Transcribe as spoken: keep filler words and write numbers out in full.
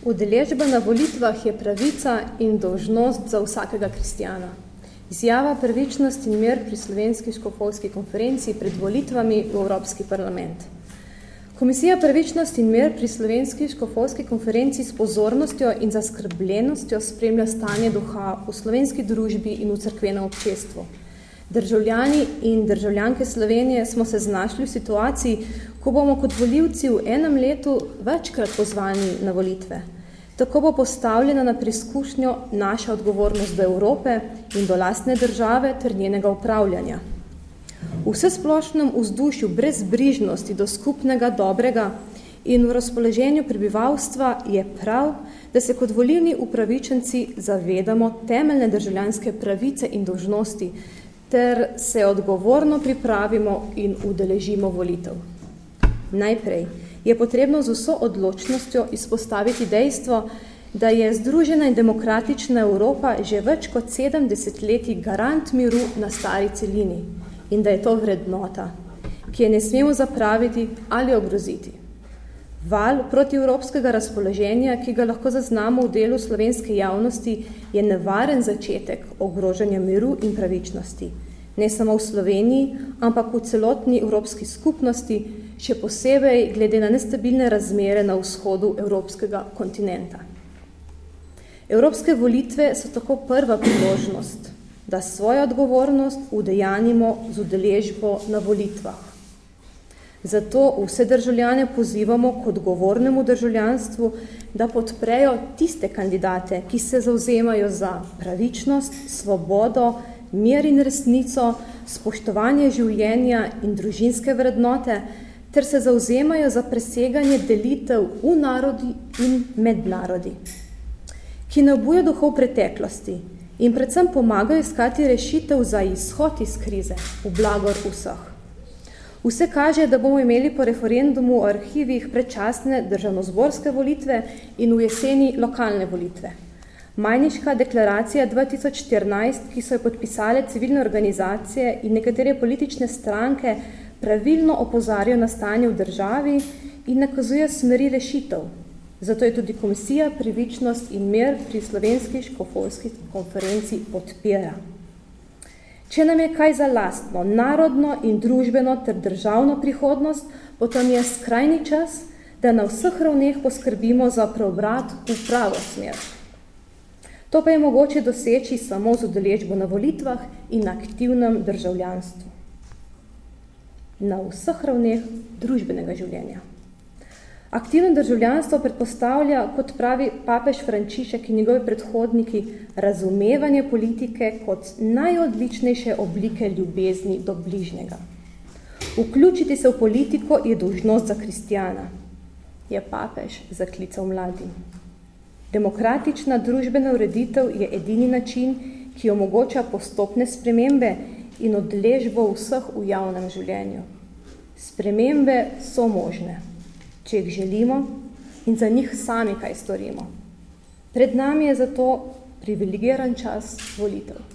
Udeležba na volitvah je pravica in dolžnost za vsakega kristjana. Izjava Pravičnost in mir pri Slovenski škofovski konferenciji pred volitvami v Evropski parlament. Komisija Pravičnost in mir pri Slovenski škofovski konferenciji s pozornostjo in zaskrbljenostjo spremlja stanje duha v slovenski družbi in v cerkvenem občestvu. Državljani in državljanke Slovenije smo se znašli v situaciji, ko bomo kot volivci v enem letu večkrat pozvani na volitve. Tako bo postavljena na preizkušnjo naša odgovornost do Evrope in do lastne države ter njenega upravljanja. V vsesplošnem vzdušju brezbrižnosti do skupnega dobrega in v razpoloženju prebivalstva je prav, da se kot volilni upravičenci zavedamo temeljne državljanske pravice in dolžnosti, ter se odgovorno pripravimo in udeležimo volitev. Najprej je potrebno z vso odločnostjo izpostaviti dejstvo, da je združena in demokratična Evropa že več kot sedemdeset letij garant miru na stari celini in da je to vrednota, ki je ne smemo zapraviti ali ogroziti. Val protievropskega razpoloženja, ki ga lahko zaznamo v delu slovenske javnosti, je nevaren začetek ogrožanja miru in pravičnosti. Ne samo v Sloveniji, ampak v celotni evropski skupnosti, še posebej glede na nestabilne razmere na vzhodu evropskega kontinenta. Evropske volitve so tako prva priložnost, da svojo odgovornost udejanimo z udeležbo na volitvah. Zato vse državljane pozivamo k odgovornemu državljanstvu, da podprejo tiste kandidate, ki se zavzemajo za pravičnost, svobodo, mir in resnico, spoštovanje življenja in družinske vrednote, ter se zavzemajo za preseganje delitev v narodi in med narodi, ki ne obuja duhov preteklosti in predvsem pomagajo iskati rešitev za izhod iz krize v blagor vseh. Vse kaže, da bomo imeli po referendumu v arhivih predčasne državnozborske volitve in v jeseni lokalne volitve. Majniška deklaracija dva tisoč štirinajst, ki so jo podpisale civilne organizacije in nekatere politične stranke, pravilno opozarjajo na stanje v državi in nakazuje smeri rešitev. Zato je tudi Komisija Pravičnost in mir pri Slovenski škofovski konferenciji podpira. Če nam je kaj za lastno, narodno in družbeno ter državno prihodnost, potem je skrajni čas, da na vseh ravneh poskrbimo za preobrat v pravo smer. To pa je mogoče doseči samo z udeležbo na volitvah in aktivnem državljanstvu. Na vseh ravneh družbenega življenja. Aktivno državljanstvo predpostavlja, kot pravi papež Frančišek in njegovi predhodniki, razumevanje politike kot najodličnejše oblike ljubezni do bližnjega. Vključiti se v politiko je dolžnost za kristjana, je papež zaklical mladim. Demokratična družbena ureditev je edini način, ki omogoča postopne spremembe in odležbo vseh v javnem življenju. Spremembe so možne, če jih želimo in za njih sami kaj storimo. Pred nami je zato privilegiran čas volitev.